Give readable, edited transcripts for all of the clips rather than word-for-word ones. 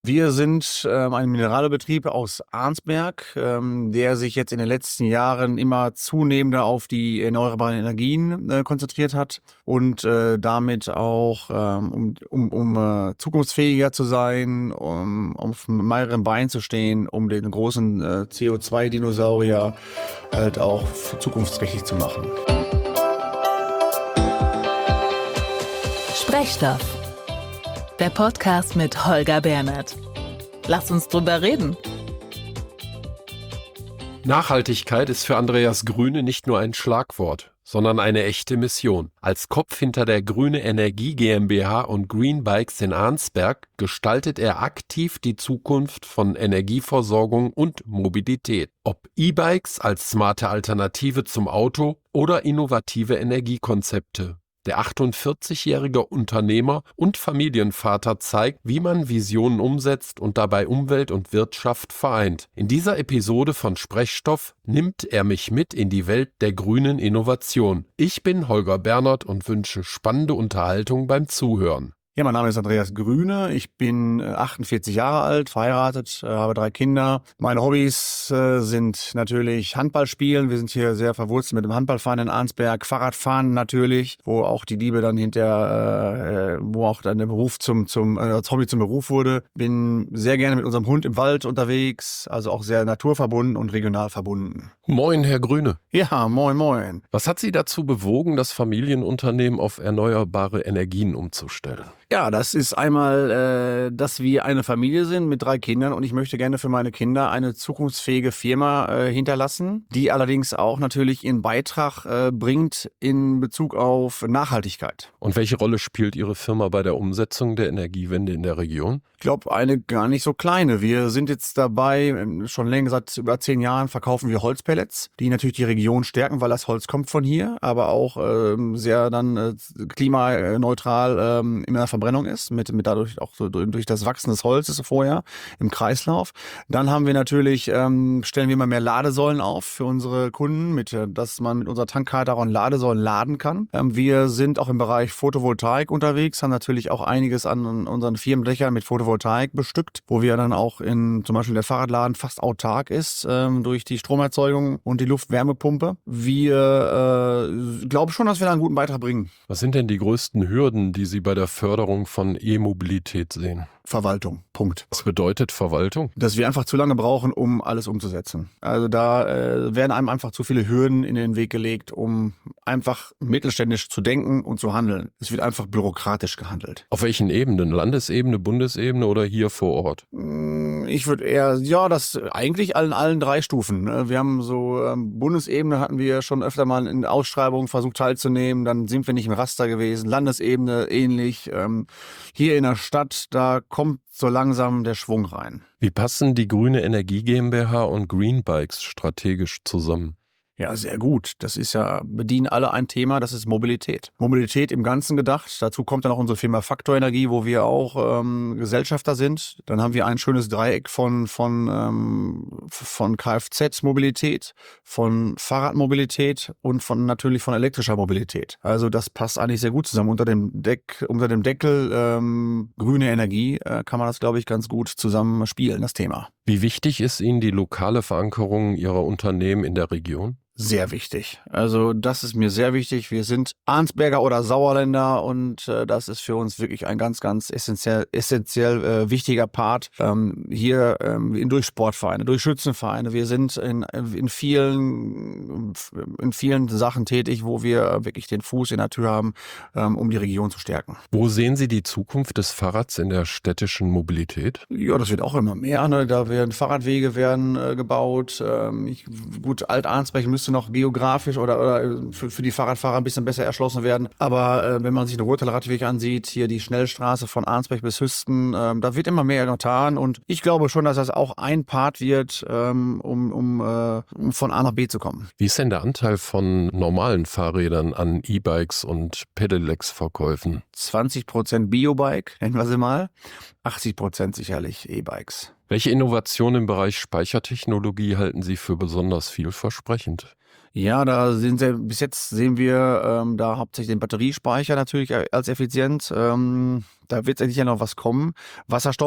Wir sind ein Mineralölbetrieb aus Arnsberg, der sich jetzt in den letzten Jahren immer zunehmender auf die erneuerbaren Energien konzentriert hat und damit auch, um zukunftsfähiger zu sein, um auf mehreren Beinen zu stehen, um den großen CO2-Dinosaurier halt auch zukunftsträchtig zu machen. Sprechstoff, der Podcast mit Holger Bernert. Lass uns drüber reden. Nachhaltigkeit ist für Andreas Grüne nicht nur ein Schlagwort, sondern eine echte Mission. Als Kopf hinter der Grüne Energie GmbH und Green Bikes in Arnsberg gestaltet er aktiv die Zukunft von Energieversorgung und Mobilität. Ob E-Bikes als smarte Alternative zum Auto oder innovative Energiekonzepte. Der 48-jährige Unternehmer und Familienvater zeigt, wie man Visionen umsetzt und dabei Umwelt und Wirtschaft vereint. In dieser Episode von Sprechstoff nimmt er mich mit in die Welt der grünen Innovation. Ich bin Holger Bernert und wünsche spannende Unterhaltung beim Zuhören. Ja, mein Name ist Andreas Grüne. Ich bin 48 Jahre alt, verheiratet, habe 3 Kinder. Meine Hobbys sind natürlich Handball spielen. Wir sind hier sehr verwurzelt mit dem Handballverein in Arnsberg. Fahrradfahren natürlich, wo auch die Liebe dann wo auch dann der Beruf als Hobby zum Beruf wurde. Bin sehr gerne mit unserem Hund im Wald unterwegs, also auch sehr naturverbunden und regional verbunden. Moin, Herr Grüne. Ja, moin, moin. Was hat Sie dazu bewogen, das Familienunternehmen auf erneuerbare Energien umzustellen? Ja, das ist einmal, dass wir eine Familie sind mit 3 Kindern und ich möchte gerne für meine Kinder eine zukunftsfähige Firma hinterlassen, die allerdings auch natürlich ihren Beitrag bringt in Bezug auf Nachhaltigkeit. Und welche Rolle spielt Ihre Firma bei der Umsetzung der Energiewende in der Region? Ich glaube, eine gar nicht so kleine. Wir sind jetzt dabei, schon länger, seit über 10 Jahren verkaufen wir Holzpellets, die natürlich die Region stärken, weil das Holz kommt von hier, aber auch sehr dann klimaneutral in der Verbrennung ist, mit dadurch auch so durch das Wachsen des Holzes vorher im Kreislauf. Dann haben wir natürlich, stellen wir immer mehr Ladesäulen auf für unsere Kunden, dass man mit unserer Tankkarte auch an Ladesäulen laden kann. Wir sind auch im Bereich Photovoltaik unterwegs, haben natürlich auch einiges an unseren Firmendächern mit Photovoltaik bestückt, wo wir dann auch zum Beispiel der Fahrradladen fast autark ist durch die Stromerzeugung und die Luftwärmepumpe. Wir glauben schon, dass wir da einen guten Beitrag bringen. Was sind denn die größten Hürden, die Sie bei der Förderung von E-Mobilität sehen? Verwaltung, Punkt. Was bedeutet Verwaltung? Dass wir einfach zu lange brauchen, um alles umzusetzen. Also da werden einem einfach zu viele Hürden in den Weg gelegt, um einfach mittelständisch zu denken und zu handeln. Es wird einfach bürokratisch gehandelt. Auf welchen Ebenen? Landesebene, Bundesebene oder hier vor Ort? Ich würde eher, ja, das eigentlich allen 3 Stufen. Wir haben so, Bundesebene hatten wir schon öfter mal in Ausschreibungen versucht teilzunehmen, dann sind wir nicht im Raster gewesen. Landesebene ähnlich. Hier in der Stadt, da kommt so langsam der Schwung rein. Wie passen die Grüne Energie GmbH und Green Bikes strategisch zusammen? Ja, sehr gut. Das ist ja, bedienen alle ein Thema, das ist Mobilität. Mobilität im Ganzen gedacht. Dazu kommt dann auch unsere Firma Faktor Energie, wo wir auch Gesellschafter sind. Dann haben wir ein schönes Dreieck von Kfz-Mobilität, von Fahrradmobilität und natürlich von elektrischer Mobilität. Also das passt eigentlich sehr gut zusammen. Unter dem Deckel grüne Energie kann man das, glaube ich, ganz gut zusammen spielen, das Thema. Wie wichtig ist Ihnen die lokale Verankerung Ihrer Unternehmen in der Region? Sehr wichtig. Also das ist mir sehr wichtig. Wir sind Arnsberger oder Sauerländer und das ist für uns wirklich ein ganz, ganz essentiell wichtiger Part. Hier durch Sportvereine, durch Schützenvereine. Wir sind in vielen Sachen tätig, wo wir wirklich den Fuß in der Tür haben, um die Region zu stärken. Wo sehen Sie die Zukunft des Fahrrads in der städtischen Mobilität? Ja, das wird auch immer mehr. Ne? Da werden Fahrradwege gebaut. Gut, Alt-Arnsberg müsste noch geografisch oder für die Fahrradfahrer ein bisschen besser erschlossen werden. Aber wenn man sich den Ruhrtaler Radweg ansieht, hier die Schnellstraße von Arnsberg bis Hüsten, da wird immer mehr getan. Und ich glaube schon, dass das auch ein Part wird, um von A nach B zu kommen. Wie ist denn der Anteil von normalen Fahrrädern an E-Bikes und Pedelecs-Verkäufen? 20% Biobike, nennen wir sie mal. 80% sicherlich E-Bikes. Welche Innovationen im Bereich Speichertechnologie halten Sie für besonders vielversprechend? Ja, bis jetzt sehen wir da hauptsächlich den Batteriespeicher natürlich als effizient. Da wird sicher noch was kommen. Wasserstoff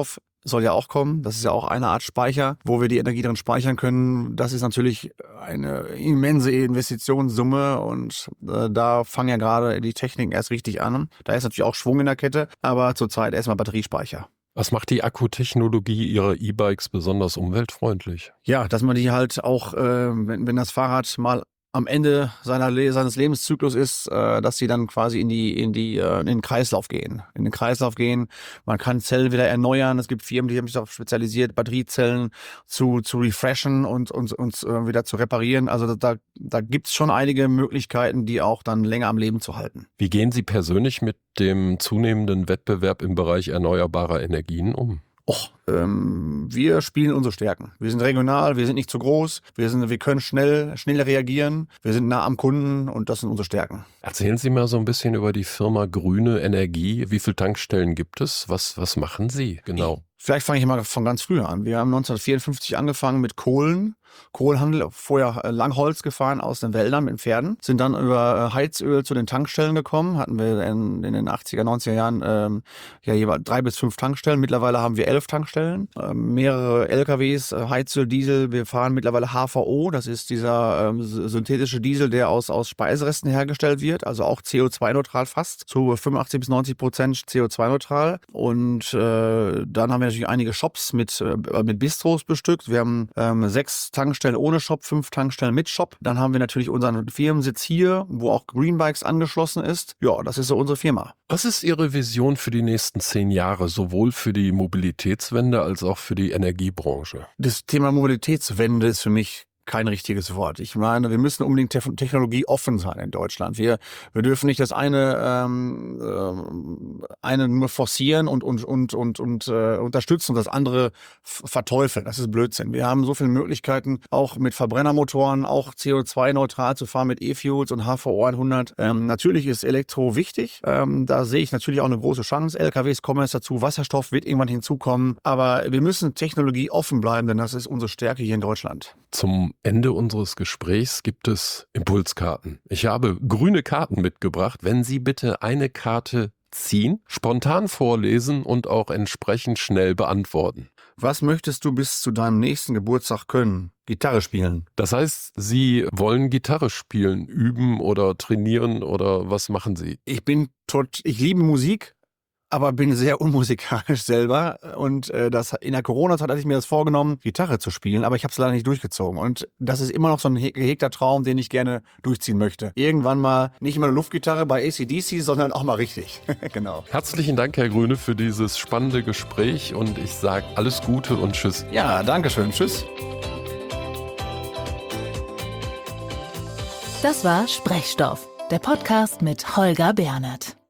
soll ja auch kommen. Das ist ja auch eine Art Speicher, wo wir die Energie drin speichern können. Das ist natürlich eine immense Investitionssumme und da fangen ja gerade die Techniken erst richtig an. Da ist natürlich auch Schwung in der Kette, aber zurzeit erstmal Batteriespeicher. Was macht die Akkutechnologie Ihrer E-Bikes besonders umweltfreundlich? Ja, dass man die halt auch, wenn das Fahrrad mal am Ende seines Lebenszyklus ist, dass sie dann quasi in den Kreislauf gehen. In den Kreislauf gehen. Man kann Zellen wieder erneuern. Es gibt Firmen, die haben sich darauf spezialisiert, Batteriezellen zu refreshen und wieder zu reparieren. Also da gibt's schon einige Möglichkeiten, die auch dann länger am Leben zu halten. Wie gehen Sie persönlich mit dem zunehmenden Wettbewerb im Bereich erneuerbarer Energien um? Wir spielen unsere Stärken. Wir sind regional, wir sind nicht zu groß, wir können schnell reagieren, wir sind nah am Kunden und das sind unsere Stärken. Erzählen Sie mal so ein bisschen über die Firma Grüne Energie. Wie viele Tankstellen gibt es? Was machen Sie genau? Vielleicht fange ich mal von ganz früher an. Wir haben 1954 angefangen mit Kohlenhandel, vorher Langholz gefahren aus den Wäldern mit Pferden, sind dann über Heizöl zu den Tankstellen gekommen, hatten wir in den 80er, 90er Jahren jeweils 3 bis 5 Tankstellen. Mittlerweile haben wir 11 Tankstellen, mehrere LKWs, Heizöl, Diesel. Wir fahren mittlerweile HVO, das ist dieser synthetische Diesel, der aus Speiseresten hergestellt wird, also auch CO2-neutral fast, zu 85-90% CO2-neutral. Und dann haben wir natürlich einige Shops mit Bistros bestückt. Wir haben 6 Tankstellen ohne Shop, 5 Tankstellen mit Shop. Dann haben wir natürlich unseren Firmensitz hier, wo auch Greenbikes angeschlossen ist. Ja, das ist so unsere Firma. Was ist Ihre Vision für die nächsten 10 Jahre, sowohl für die Mobilitätswende als auch für die Energiebranche? Das Thema Mobilitätswende ist für mich kein richtiges Wort. Ich meine, wir müssen unbedingt technologieoffen sein in Deutschland. Wir dürfen nicht das eine nur forcieren und unterstützen und das andere verteufeln. Das ist Blödsinn. Wir haben so viele Möglichkeiten, auch mit Verbrennermotoren, auch CO2-neutral zu fahren mit E-Fuels und HVO 100. Natürlich ist Elektro wichtig. Da sehe ich natürlich auch eine große Chance. LKWs kommen jetzt dazu. Wasserstoff wird irgendwann hinzukommen. Aber wir müssen technologieoffen bleiben, denn das ist unsere Stärke hier in Deutschland. Zum Ende unseres Gesprächs gibt es Impulskarten. Ich habe grüne Karten mitgebracht. Wenn Sie bitte eine Karte ziehen, spontan vorlesen und auch entsprechend schnell beantworten. Was möchtest du bis zu deinem nächsten Geburtstag können? Gitarre spielen. Das heißt, Sie wollen Gitarre spielen, üben oder trainieren oder was machen Sie? Ich liebe Musik, aber bin sehr unmusikalisch selber und in der Corona-Zeit hatte ich mir das vorgenommen, Gitarre zu spielen, aber ich habe es leider nicht durchgezogen und das ist immer noch so ein gehegter Traum, den ich gerne durchziehen möchte. Irgendwann mal nicht immer eine Luftgitarre bei AC/DC, sondern auch mal richtig. Genau. Herzlichen Dank, Herr Grüne, für dieses spannende Gespräch und ich sage alles Gute und Tschüss. Ja, danke schön. Tschüss. Das war Sprechstoff, der Podcast mit Holger Bernert.